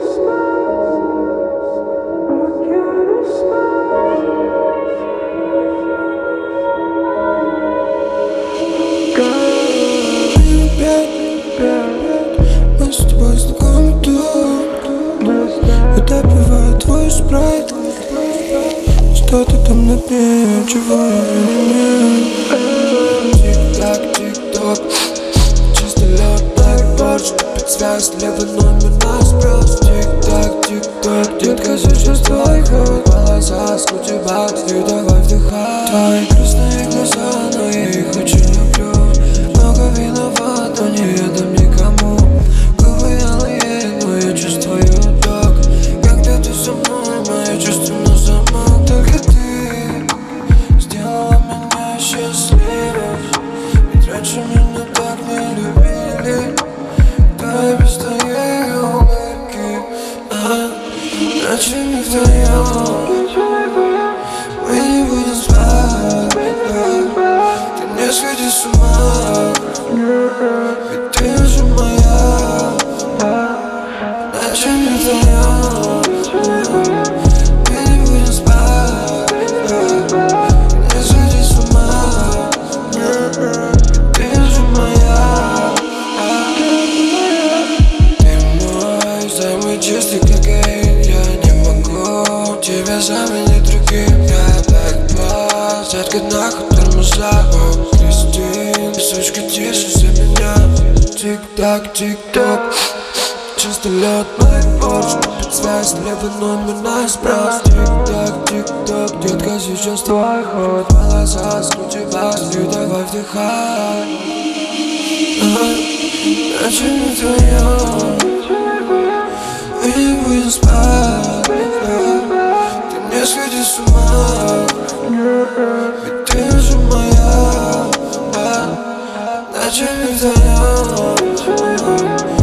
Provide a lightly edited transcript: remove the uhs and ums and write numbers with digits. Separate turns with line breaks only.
Мы с тобой знакомы тут. Я допиваю твой спрайт. Что ты там на дне, чего я не имею? Тик-так, тик-ток, чисто лед, блэкборд. Спецсвязь, левый номер на спрос. Тик-так, тик-ток, детка, сейчас твой ход. Волоса с кутибат, и давай вдыхай. Твои грустные глаза, но я их очень люблю. Много виноват, но не едам никому. Губы алые, но я чувствую ток. Когда ты со мной, мои чувства на замок. Только ты сделала меня счастливой. Ведь раньше меня так не любили. Давай без твоей улыбки, ночами вдвоем мы не будем спать. Ты не сходи с ума, ведь ты уже моя. Ночами вдвоем мы не будем спать. Не сходи с ума, ведь ты уже моя. Самый чистый кокаин, я не могу тебя заменить другим. Я блэкборд, детка нахуй тормоза. О, Кристин, сучка, тише за меня. Тик-так, тик-ток, чисто лед, блэкборд. Спецсвязь, левый номер на спрос. Тик-так, тик-ток, детка, сейчас твой ход. Волоса скрути бас, и давай вдыхай. Ночами вдвоем мы не будем спать. Ты не сходи с ума, ведь ты уже моя. Ночами вдвоем